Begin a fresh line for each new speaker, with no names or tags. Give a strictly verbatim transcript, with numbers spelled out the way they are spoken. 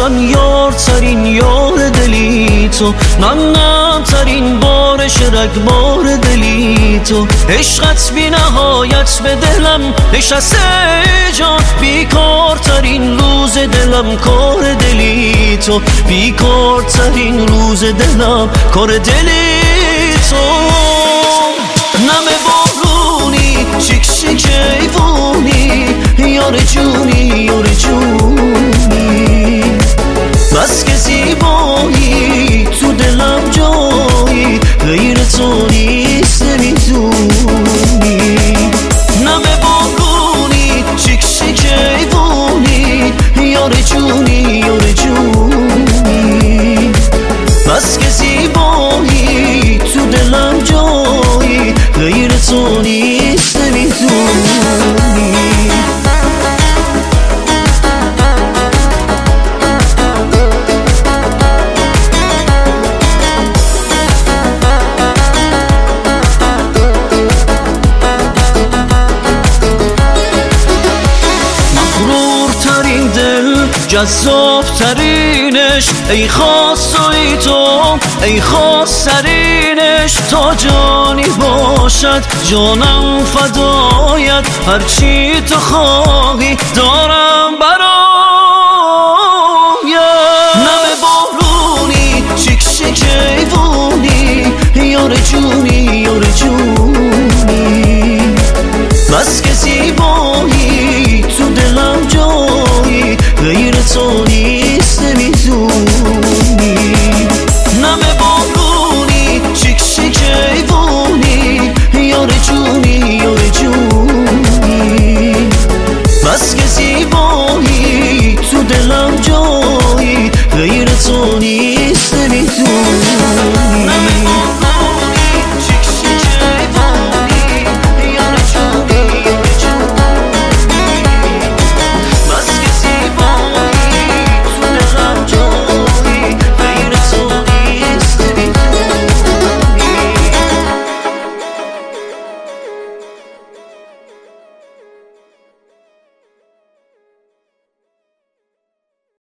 جان یار ترین یار دلی تو، ننم ترین بارش رگبار دلی تو. عشقت بی نهایت به دلم نشسته جان، بیکار ترین روز دلم کار دلی تو، بیکار ترین روز دلم کار دلی تو. نم بارونی شک شک ایوونی، یار جونی یار جونی، بس که زیبایی تو دلم جایی، غیر تو نیست نمیدونی. نم بارونی شک شک ایوونی، یار جونی یار جونی، بس که زیبایی تو دلم جایی، غیر تو نیست نمیدونی. جذاب ترینش ای خاص و ای تو، ای خاص ترینش تا جانی باشد جانم فدایت، هرچی تو خواهی دارم برای